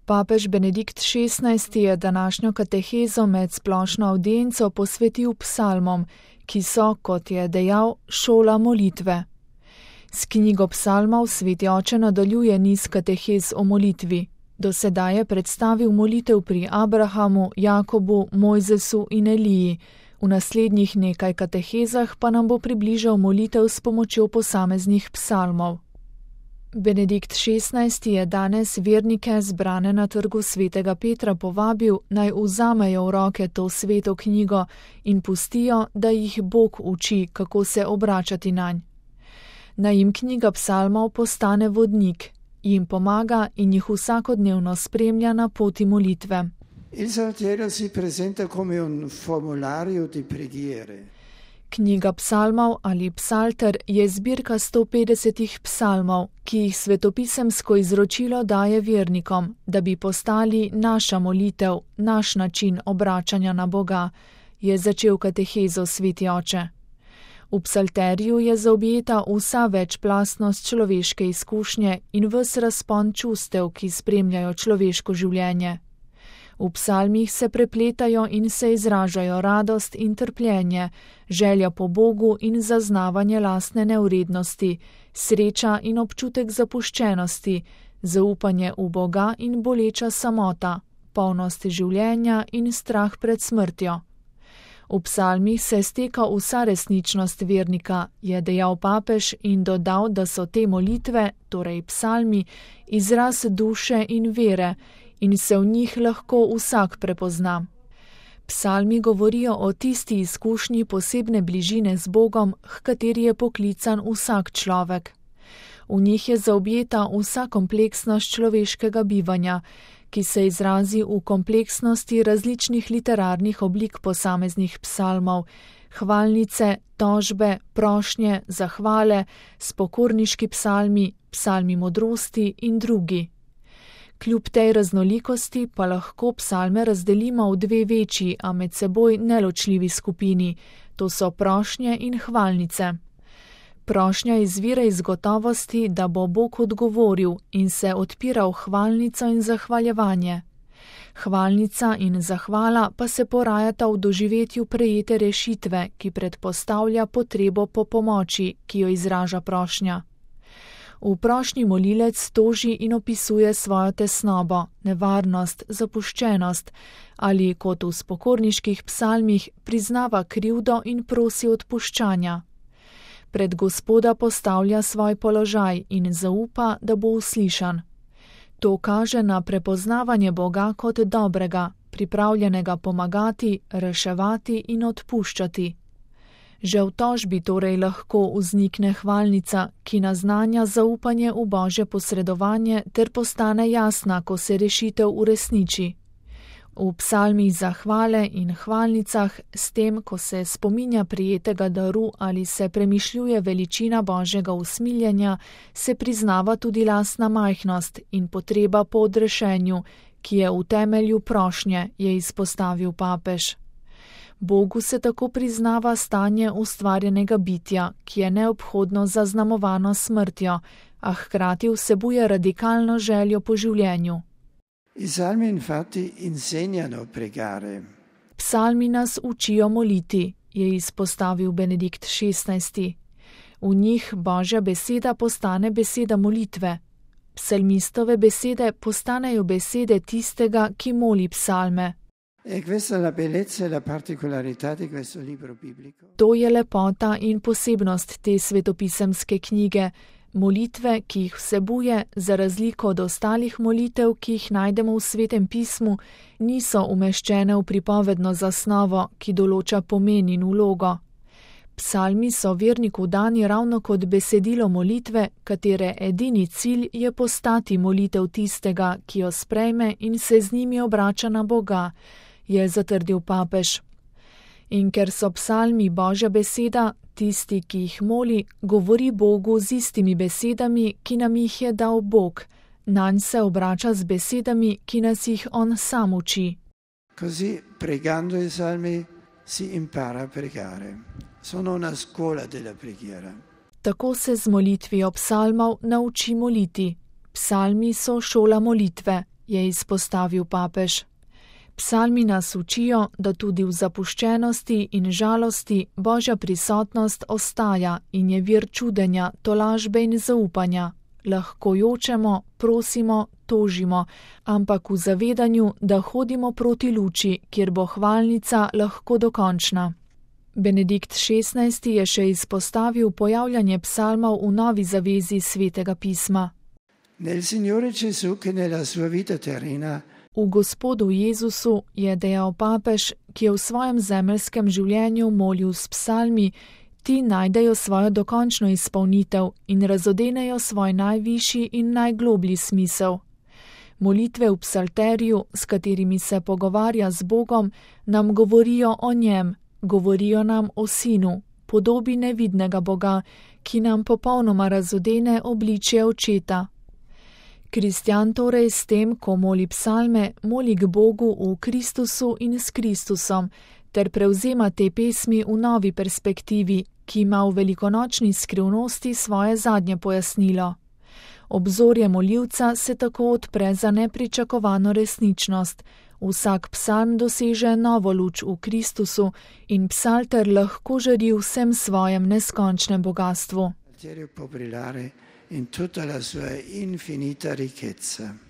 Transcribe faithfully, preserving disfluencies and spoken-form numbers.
Papež Benedikt šestnajsti je današnjo katehezo med splošno avdienco posvetil psalmom, ki so, kot je dejal, šola molitve. S knjigo psalmov sveti oče nadaljuje niz katehez o molitvi. Do sedaj je predstavil molitev pri Abrahamu, Jakobu, Mojzesu in Eliji. V naslednjih nekaj katehezah pa nam bo približal molitev s pomočjo posameznih psalmov. Benedikt šestnajsti je danes vernike zbrane na trgu svetega Petra povabil, naj vzamejo v roke to sveto knjigo in pustijo, da jih Bog uči, kako se obračati nanj. Naj jim knjiga psalmov postane vodnik, jim pomaga in jih vsakodnevno spremlja na poti molitve. Il Salterio si presenta come un formulario di preghiere. Knjiga psalmov ali psalter je zbirka sto petdesetih psalmov, ki jih svetopisemsko izročilo daje vernikom, da bi postali naša molitev, naš način obračanja na Boga, je začel katehezo sveti oče. V psalterju je zaobjeta vsa večplastnost človeške izkušnje in ves razpon čustev, ki spremljajo človeško življenje. V psalmih se prepletajo in se izražajo radost in trpljenje, želja po Bogu in zaznavanje lastne nevrednosti, sreča in občutek zapuščenosti, zaupanje v Boga in boleča samota, polnost življenja in strah pred smrtjo. V psalmih se steka vsa resničnost vernika, je dejal papež in dodal, da so te molitve, torej psalmi, izraz duše in vere, in se v njih lahko vsak prepozna. Psalmi govorijo o tisti izkušnji posebne bližine z Bogom, h kateri je poklican vsak človek. V njih je zaobjeta vsa kompleksnost človeškega bivanja, ki se izrazi v kompleksnosti različnih literarnih oblik posameznih psalmov, hvalnice, tožbe, prošnje, zahvale, spokorniški psalmi, psalmi modrosti in drugi. Kljub tej raznolikosti pa lahko psalme razdelimo v dve večji, a med seboj neločljivi skupini, to so prošnje in hvalnice. Prošnja izvira iz gotovosti, da bo Bog odgovoril in se odpira v hvalnico in zahvaljevanje. Hvalnica in zahvala pa se porajata v doživetju prejete rešitve, ki predpostavlja potrebo po pomoči, ki jo izraža prošnja. V prošnji molilec toži in opisuje svojo tesnobo, nevarnost, zapuščenost ali, kot v spokorniških psalmih, priznava krivdo in prosi odpuščanja. Pred Gospoda postavlja svoj položaj in zaupa, da bo uslišan. To kaže na prepoznavanje Boga kot dobrega, pripravljenega pomagati, reševati in odpuščati. Že v tožbi torej lahko vznikne hvalnica, ki naznanja zaupanje v Božje posredovanje ter postane jasna, ko se rešitev uresniči. V psalmih zahvale in hvalnicah, s tem, ko se spominja prijetega daru ali se premišljuje veličina Božjega usmiljenja, se priznava tudi lastna majhnost in potreba po odrešenju, ki je v temelju prošnje, je izpostavil papež. Bogu se tako priznava stanje ustvarjenega bitja, ki je neobhodno zaznamovano smrtjo, a hkrati vsebuje radikalno željo po življenju. Psalmi infatti insegnano pregare. Psalmi nas učijo moliti, je izpostavil Benedikt šestnajsti. V njih Božja beseda postane beseda molitve. Psalmistove besede postanejo besede tistega, ki moli psalme. To je lepota in posebnost te svetopisemske knjige, molitve, ki jih vsebuje, za razliko od ostalih molitev, ki jih najdemo v Svetem pismu, niso umeščene v pripovedno zasnovo, ki določa pomen in vlogo. Psalmi so verniku dani ravno kot besedilo molitve, katere edini cilj je postati molitev tistega, ki jo sprejme in se z njimi obrača na Boga, je zatrdil papež. In ker so psalmi Božja beseda, tisti, ki jih moli, govori Bogu z istimi besedami, ki nam jih je dal Bog, nanj se obrača z besedami, ki nas jih on sam uči. Così, pregando i psalmi, si impara a pregare. Sono una scuola della preghiera. Tako se z molitvijo psalmov nauči moliti. Psalmi so šola molitve. je izpostavil papež. Psalmi nas učijo, da tudi v zapuščenosti in žalosti Božja prisotnost ostaja in je vir čudenja, tolažbe in zaupanja. Lahko jočemo, prosimo, tožimo, ampak v zavedanju, da hodimo proti luči, kjer bo hvalnica lahko dokončna. Benedikt šestnajsti je še izpostavil pojavljanje psalmov v novi zavezi Svetega pisma. Nel Signore Gesù che nella sua vita terrena V Gospodu Jezusu je dejal papež, ki je v svojem zemeljskem življenju molil s psalmi, ti najdejo svojo dokončno izpolnitev in razodenejo svoj najvišji in najgloblji smisel. Molitve v psalteriju, s katerimi se pogovarja z Bogom, nam govorijo o njem, govorijo nam o Sinu, podobi nevidnega Boga, ki nam popolnoma razodene obličje Očeta. Kristjan torej s tem, ko moli psalme, moli k Bogu v Kristusu in s Kristusom, ter prevzema te pesmi v novi perspektivi, ki ima v velikonočni skrivnosti svoje zadnje pojasnilo. Obzorje molivca se tako odpre za nepričakovano resničnost. Vsak psalm doseže novo luč v Kristusu in psalter lahko žari vsem svojem neskončnem bogastvu. in tutta la sua infinita ricchezza.